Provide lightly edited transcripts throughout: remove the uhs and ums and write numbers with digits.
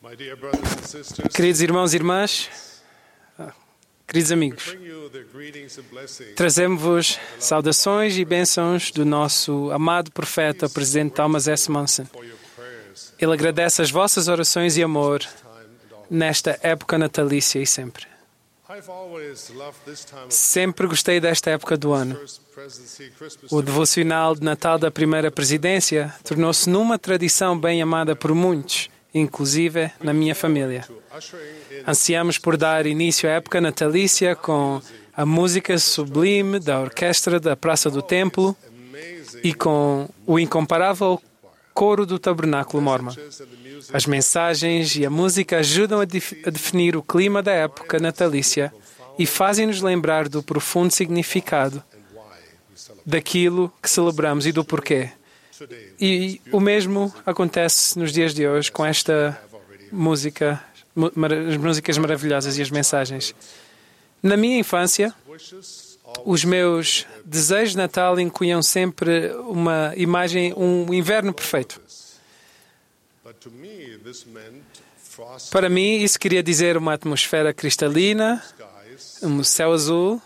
Queridos irmãos e irmãs, queridos amigos, trazemos-vos saudações e bênçãos do nosso amado profeta, o presidente Thomas S. Monson. Ele agradece as vossas orações e amor nesta época natalícia e sempre. Sempre gostei desta época do ano. O devocional de Natal da primeira presidência tornou-se numa tradição bem amada por muitos, inclusive na minha família. Ansiamos por dar início à época natalícia com a música sublime da orquestra da Praça do Templo e com o incomparável coro do Tabernáculo Mormon. As mensagens e a música ajudam a definir o clima da época natalícia e fazem-nos lembrar do profundo significado daquilo que celebramos e do porquê. E o mesmo acontece nos dias de hoje com esta música, as músicas maravilhosas e as mensagens. Na minha infância, os meus desejos de Natal incluíam sempre uma imagem, um inverno perfeito. Para mim, isso queria dizer uma atmosfera cristalina, um céu azul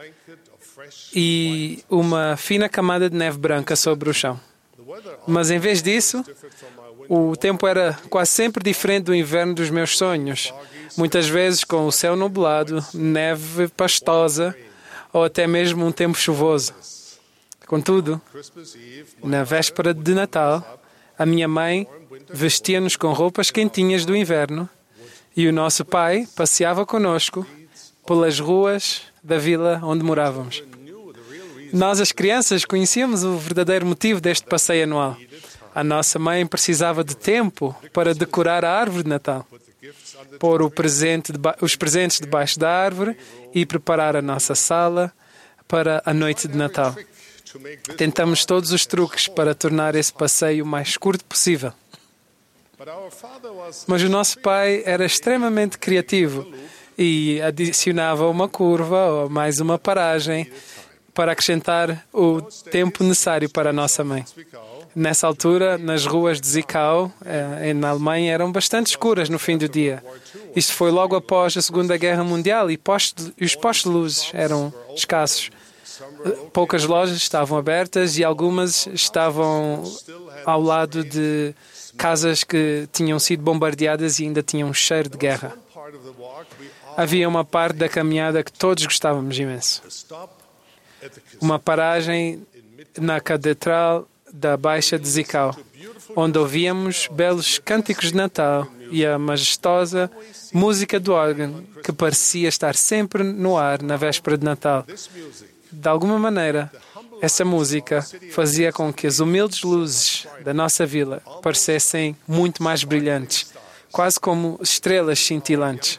e uma fina camada de neve branca sobre o chão. Mas, em vez disso, o tempo era quase sempre diferente do inverno dos meus sonhos. Muitas vezes com o céu nublado, neve pastosa ou até mesmo um tempo chuvoso. Contudo, na véspera de Natal, a minha mãe vestia-nos com roupas quentinhas do inverno e o nosso pai passeava conosco pelas ruas da vila onde morávamos. Nós, as crianças, conhecíamos o verdadeiro motivo deste passeio anual. A nossa mãe precisava de tempo para decorar a árvore de Natal, pôr os presentes debaixo da árvore e preparar a nossa sala para a noite de Natal. Tentamos todos os truques para tornar esse passeio o mais curto possível. Mas o nosso pai era extremamente criativo e adicionava uma curva ou mais uma paragem para acrescentar o tempo necessário para a nossa mãe. Nessa altura, nas ruas de Zwickau, na Alemanha, eram bastante escuras no fim do dia. Isto foi logo após a Segunda Guerra Mundial e os postos de luzes eram escassos. Poucas lojas estavam abertas e algumas estavam ao lado de casas que tinham sido bombardeadas e ainda tinham um cheiro de guerra. Havia uma parte da caminhada que todos gostávamos imenso. Uma paragem na Catedral da Baixa de Zwickau, onde ouvíamos belos cânticos de Natal e a majestosa música do órgão que parecia estar sempre no ar na véspera de Natal. De alguma maneira, essa música fazia com que as humildes luzes da nossa vila parecessem muito mais brilhantes, quase como estrelas cintilantes,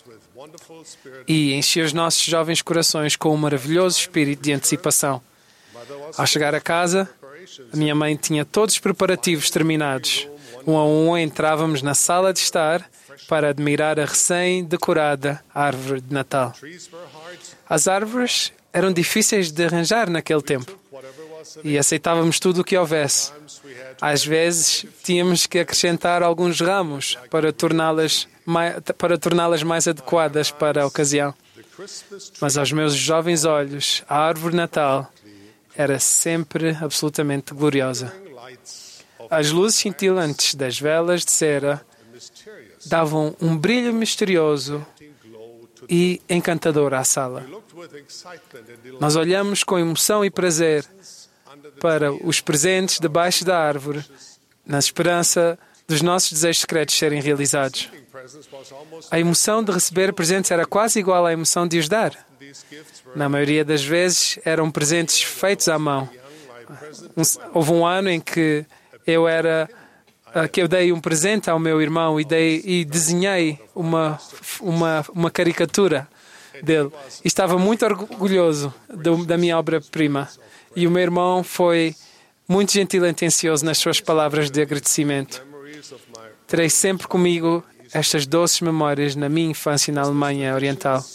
e enchia os nossos jovens corações com um maravilhoso espírito de antecipação. Ao chegar a casa, a minha mãe tinha todos os preparativos terminados. Um a um entrávamos na sala de estar para admirar a recém-decorada árvore de Natal. As árvores eram difíceis de arranjar naquele tempo e aceitávamos tudo o que houvesse. Às vezes, tínhamos que acrescentar alguns ramos para torná-las mais adequadas para a ocasião. Mas aos meus jovens olhos, a árvore de Natal era sempre absolutamente gloriosa. As luzes cintilantes das velas de cera davam um brilho misterioso e encantador à sala. Nós olhamos com emoção e prazer para os presentes debaixo da árvore, na esperança dos nossos desejos secretos serem realizados. A emoção de receber presentes era quase igual à emoção de os dar. Na maioria das vezes, eram presentes feitos à mão. Houve um ano em que eu dei um presente ao meu irmão e desenhei uma caricatura dele. E estava muito orgulhoso da minha obra-prima. E o meu irmão foi muito gentil e atencioso nas suas palavras de agradecimento. Terei sempre comigo estas doces memórias na minha infância na Alemanha Oriental.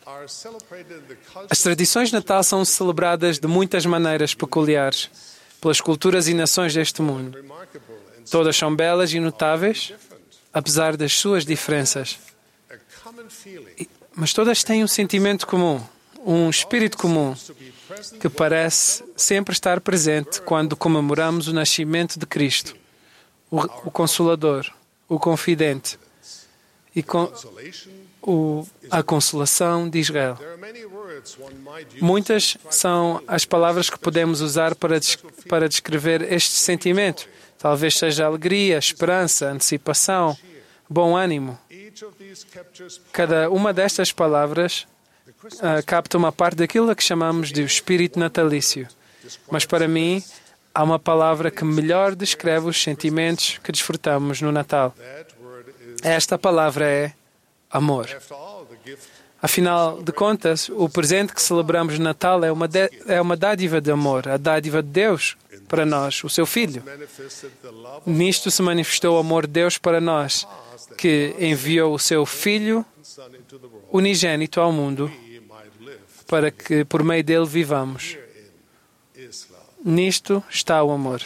As tradições de Natal são celebradas de muitas maneiras peculiares pelas culturas e nações deste mundo. Todas são belas e notáveis, apesar das suas diferenças. Mas todas têm um sentimento comum, um espírito comum, que parece sempre estar presente quando comemoramos o nascimento de Cristo, o Consolador, o Confidente e a consolação de Israel. Muitas são as palavras que podemos usar para descrever este sentimento. Talvez seja alegria, esperança, antecipação, bom ânimo. Cada uma destas palavras capta uma parte daquilo que chamamos de espírito natalício. Mas para mim, há uma palavra que melhor descreve os sentimentos que desfrutamos no Natal. Esta palavra é amor. Afinal de contas, o presente que celebramos no Natal é uma dádiva de amor, a dádiva de Deus para nós, o seu Filho. Nisto se manifestou o amor de Deus para nós, que enviou o seu Filho unigênito ao mundo para que por meio dele vivamos. Nisto está o amor.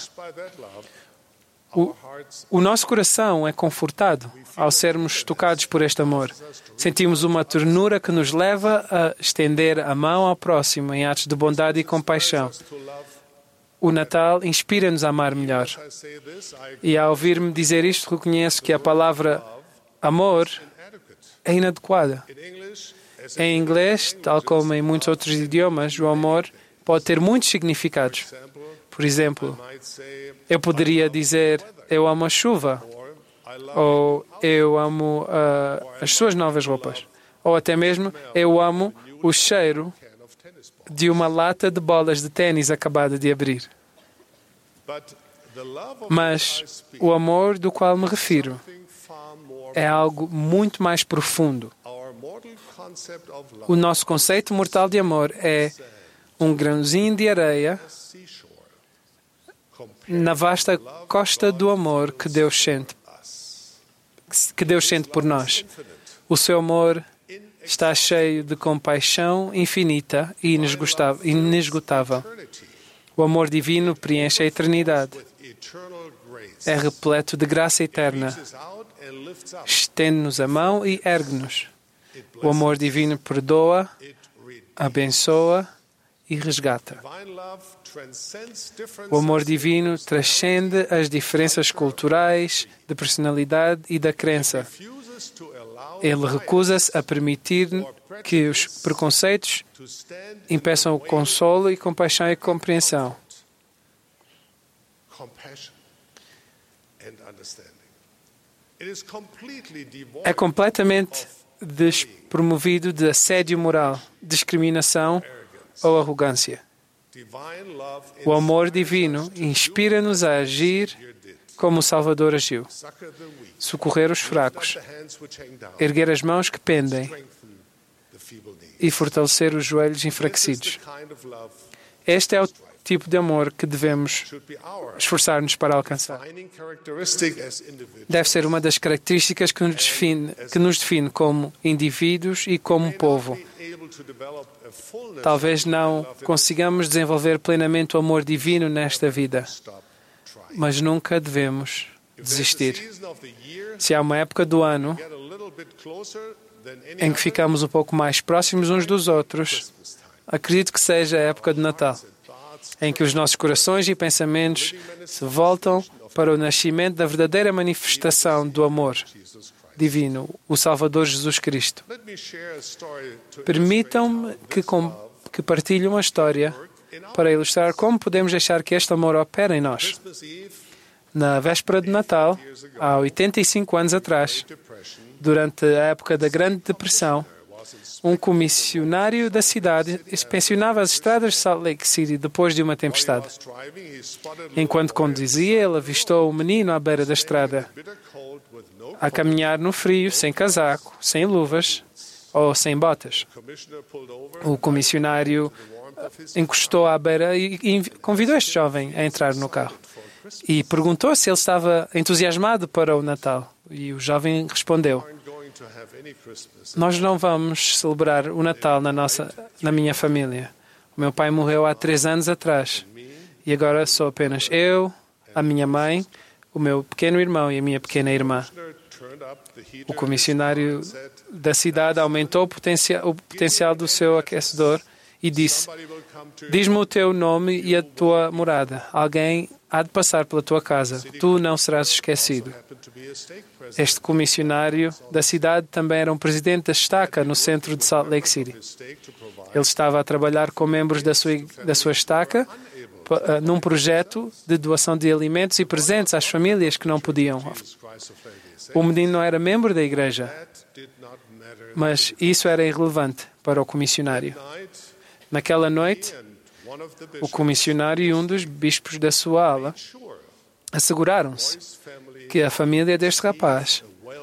O nosso coração é confortado ao sermos tocados por este amor. Sentimos uma ternura que nos leva a estender a mão ao próximo em atos de bondade e compaixão. O Natal inspira-nos a amar melhor. E ao ouvir-me dizer isto, reconheço que a palavra amor é inadequada. Em inglês, tal como em muitos outros idiomas, o amor pode ter muitos significados. Por exemplo, eu poderia dizer eu amo a chuva, ou eu amo as suas novas roupas, ou até mesmo eu amo o cheiro de uma lata de bolas de ténis acabada de abrir. Mas o amor do qual me refiro é algo muito mais profundo. O nosso conceito mortal de amor é um grãozinho de areia na vasta costa do amor que Deus sente por nós. O seu amor está cheio de compaixão infinita e inesgotável. O amor divino preenche a eternidade. É repleto de graça eterna. Estende-nos a mão e ergue-nos. O amor divino perdoa, abençoa e resgata. O amor divino transcende as diferenças culturais, de personalidade e da crença. Ele recusa-se a permitir que os preconceitos impeçam o consolo e compaixão e compreensão. É completamente despromovido de assédio moral, discriminação ou arrogância. O amor divino inspira-nos a agir como o Salvador agiu. Socorrer os fracos, erguer as mãos que pendem e fortalecer os joelhos enfraquecidos. Este é o tipo de amor que devemos esforçar-nos para alcançar. Deve ser uma das características que nos define como indivíduos e como povo. Talvez não consigamos desenvolver plenamente o amor divino nesta vida, mas nunca devemos desistir. Se há uma época do ano em que ficamos um pouco mais próximos uns dos outros, acredito que seja a época do Natal, em que os nossos corações e pensamentos se voltam para o nascimento da verdadeira manifestação do amor divino, o Salvador Jesus Cristo. Permitam-me que partilhe uma história para ilustrar como podemos deixar que este amor opere em nós. Na véspera de Natal, há 85 anos atrás, durante a época da Grande Depressão, um comissionário da cidade inspecionava as estradas de Salt Lake City depois de uma tempestade. Enquanto conduzia, ele avistou um menino à beira da estrada, a caminhar no frio, sem casaco, sem luvas ou sem botas. O comissionário encostou à beira e convidou este jovem a entrar no carro. E perguntou se ele estava entusiasmado para o Natal. E o jovem respondeu: nós não vamos celebrar o Natal na minha família. O meu pai morreu há 3 anos atrás. E agora sou apenas eu, a minha mãe, o meu pequeno irmão e a minha pequena irmã. O comissionário da cidade aumentou o potencial do seu aquecedor e disse: diz-me o teu nome e a tua morada. Alguém há de passar pela tua casa. Tu não serás esquecido. Este comissionário da cidade também era um presidente da estaca no centro de Salt Lake City. Ele estava a trabalhar com membros da sua estaca num projeto de doação de alimentos e presentes às famílias que não podiam. O menino não era membro da igreja, mas isso era irrelevante para o comissionário. Naquela noite, o comissionário e um dos bispos da sua ala asseguraram-se que a família deste rapaz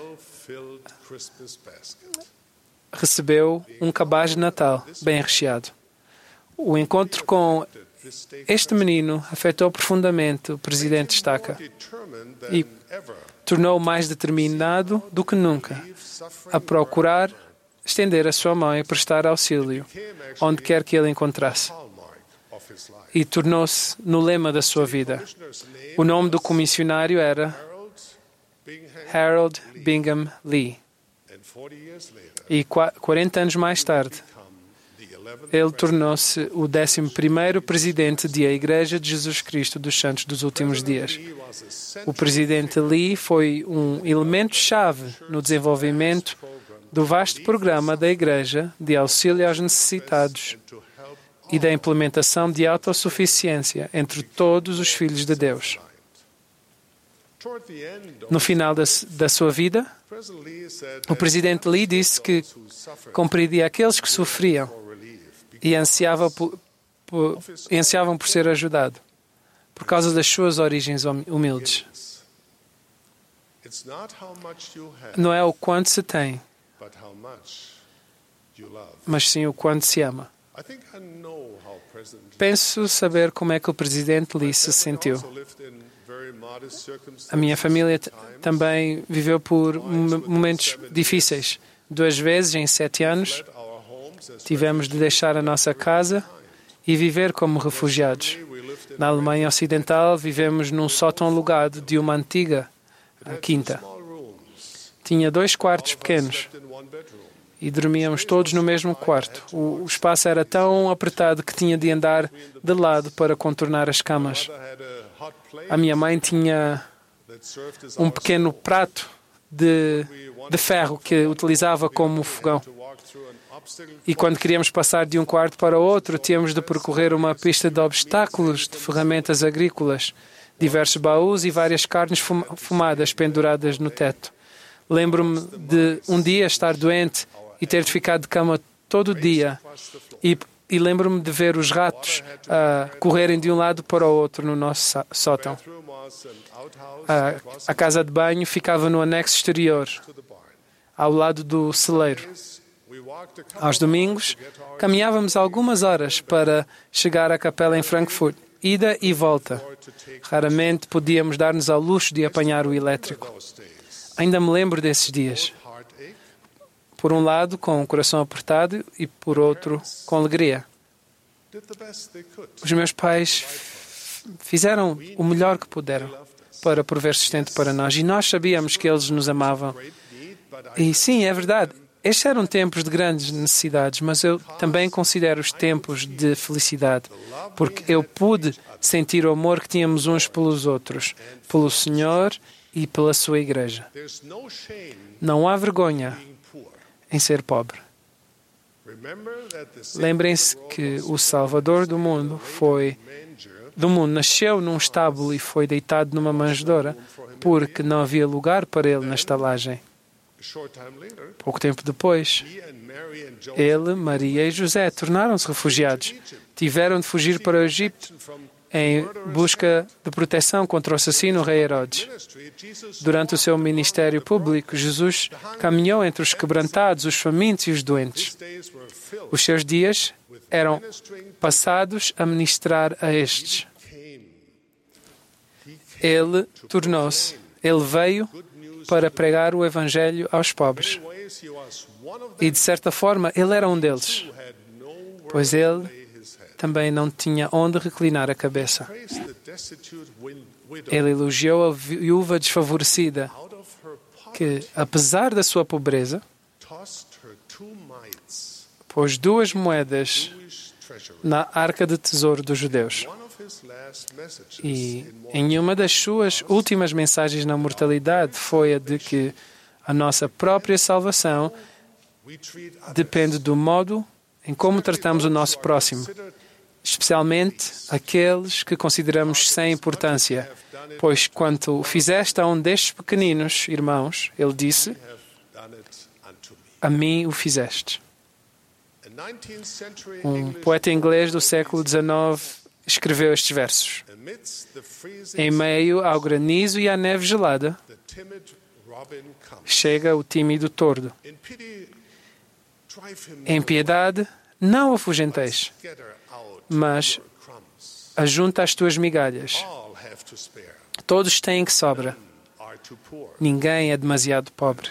recebeu um cabaz de Natal bem recheado. O encontro com este menino afetou profundamente o presidente de estaca e tornou-o mais determinado do que nunca a procurar estender a sua mão e prestar auxílio onde quer que ele encontrasse. E tornou-se no lema da sua vida. O nome do comissionário era Harold Bingham Lee. E 40 anos mais tarde, ele tornou-se o 11º presidente da Igreja de Jesus Cristo dos Santos dos Últimos Dias. O presidente Lee foi um elemento-chave no desenvolvimento do vasto programa da Igreja de auxílio aos necessitados e da implementação de autossuficiência entre todos os filhos de Deus. No final da sua vida, o presidente Lee disse que compreendia aqueles que sofriam e ansiavam por ser ajudado, por causa das suas origens humildes. Não é o quanto se tem, mas sim o quanto se ama. Penso saber como é que o presidente Lee se sentiu. A minha família também viveu por momentos difíceis. 2 vezes em 7 anos, tivemos de deixar a nossa casa e viver como refugiados. Na Alemanha Ocidental, vivemos num sótão alugado de uma antiga quinta. Tinha 2 quartos pequenos e dormíamos todos no mesmo quarto. O espaço era tão apertado que tinha de andar de lado para contornar as camas. A minha mãe tinha um pequeno prato de ferro que utilizava como fogão. E quando queríamos passar de um quarto para o outro, tínhamos de percorrer uma pista de obstáculos, de ferramentas agrícolas, diversos baús e várias carnes fumadas penduradas no teto. Lembro-me de um dia estar doente e ter de ficar de cama todo o dia. E lembro-me de ver os ratos correrem de um lado para o outro no nosso sótão. A casa de banho ficava no anexo exterior, ao lado do celeiro. Aos domingos, caminhávamos algumas horas para chegar à capela em Frankfurt, ida e volta. Raramente podíamos dar-nos ao luxo de apanhar o elétrico. Ainda me lembro desses dias. Por um lado, com o coração apertado e, por outro, com alegria. Os meus pais fizeram o melhor que puderam para prover sustento para nós e nós sabíamos que eles nos amavam. E sim, é verdade, estes eram tempos de grandes necessidades, mas eu também considero os tempos de felicidade, porque eu pude sentir o amor que tínhamos uns pelos outros, pelo Senhor e pela sua igreja. Não há vergonha em ser pobre. Lembrem-se que o Salvador do mundo nasceu num estábulo e foi deitado numa manjedoura porque não havia lugar para ele na estalagem. Pouco tempo depois, ele, Maria e José tornaram-se refugiados. Tiveram de fugir para o Egito em busca de proteção contra o assassino rei Herodes. Durante o seu ministério público, Jesus caminhou entre os quebrantados, os famintos e os doentes. Os seus dias eram passados a ministrar a estes. Ele veio para pregar o Evangelho aos pobres. E, de certa forma, ele era um deles, pois ele também não tinha onde reclinar a cabeça. Ele elogiou a viúva desfavorecida que, apesar da sua pobreza, pôs 2 moedas na arca de tesouro dos judeus. E em uma das suas últimas mensagens na mortalidade foi a de que a nossa própria salvação depende do modo em como tratamos o nosso próximo, especialmente aqueles que consideramos sem importância. Pois quando o fizeste a um destes pequeninos irmãos, ele disse, a mim o fizeste. Um poeta inglês do século XIX escreveu estes versos. Em meio ao granizo e à neve gelada, chega o tímido tordo. Em piedade, não o afugenteis, mas ajunta as tuas migalhas. Todos têm que sobra. Ninguém é demasiado pobre.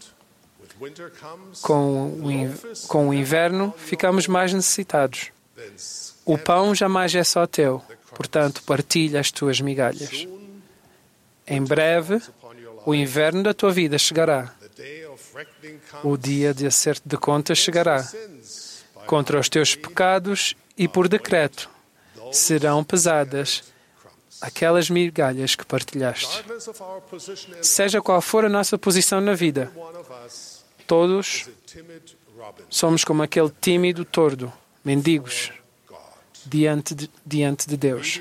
Com o inverno, ficamos mais necessitados. O pão jamais é só teu, portanto, partilha as tuas migalhas. Em breve, o inverno da tua vida chegará. O dia de acerto de contas chegará. Contra os teus pecados e por decreto serão pesadas aquelas migalhas que partilhaste. Seja qual for a nossa posição na vida, todos somos como aquele tímido tordo, mendigos, diante de Deus.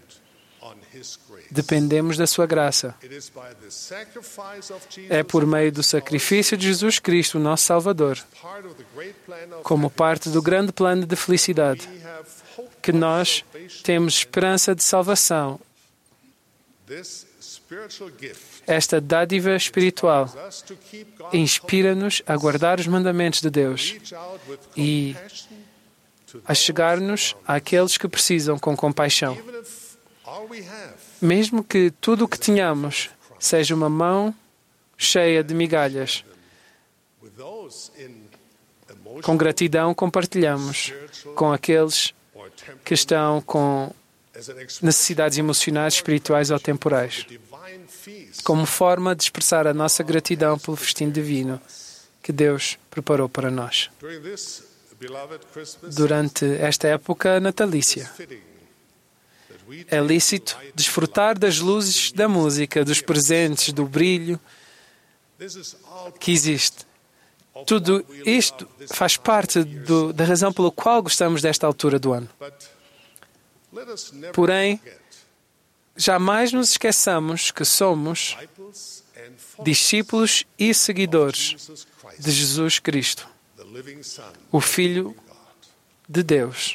Dependemos da sua graça. É por meio do sacrifício de Jesus Cristo, o nosso Salvador, como parte do grande plano de felicidade, que nós temos esperança de salvação. Esta dádiva espiritual inspira-nos a guardar os mandamentos de Deus e a chegar-nos àqueles que precisam com compaixão. Mesmo que tudo o que tenhamos seja uma mão cheia de migalhas, com gratidão compartilhamos com aqueles que estão com necessidades emocionais, espirituais ou temporais, como forma de expressar a nossa gratidão pelo festim divino que Deus preparou para nós. Durante esta época natalícia, é lícito desfrutar das luzes da música, dos presentes, do brilho que existe. Tudo isto faz parte da razão pela qual gostamos desta altura do ano. Porém, jamais nos esqueçamos que somos discípulos e seguidores de Jesus Cristo, o Filho de Deus.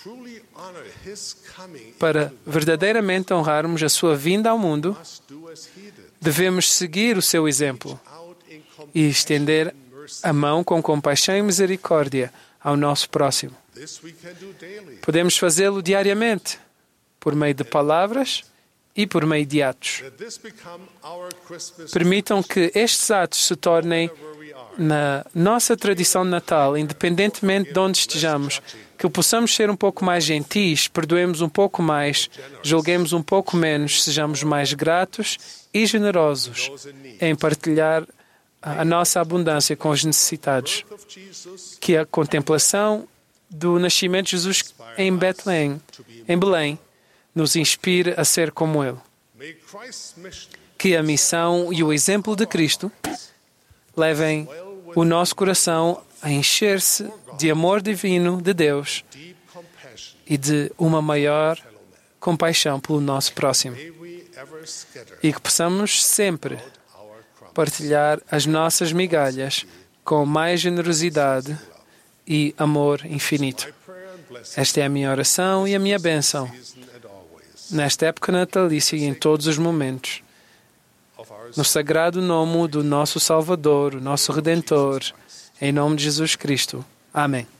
Para verdadeiramente honrarmos a sua vinda ao mundo, devemos seguir o seu exemplo e estender a mão com compaixão e misericórdia ao nosso próximo. Podemos fazê-lo diariamente, por meio de palavras e por meio de atos. Permitam que estes atos se tornem na nossa tradição de Natal, independentemente de onde estejamos, que possamos ser um pouco mais gentis, perdoemos um pouco mais, julguemos um pouco menos, sejamos mais gratos e generosos em partilhar a nossa abundância com os necessitados. Que a contemplação do nascimento de Jesus em Belém, nos inspire a ser como Ele. Que a missão e o exemplo de Cristo levem o nosso coração a encher-se de amor divino de Deus e de uma maior compaixão pelo nosso próximo. E que possamos sempre partilhar as nossas migalhas com mais generosidade e amor infinito. Esta é a minha oração e a minha bênção nesta época natalícia e em todos os momentos. No sagrado nome do nosso Salvador, o nosso Redentor, em nome de Jesus Cristo. Amém.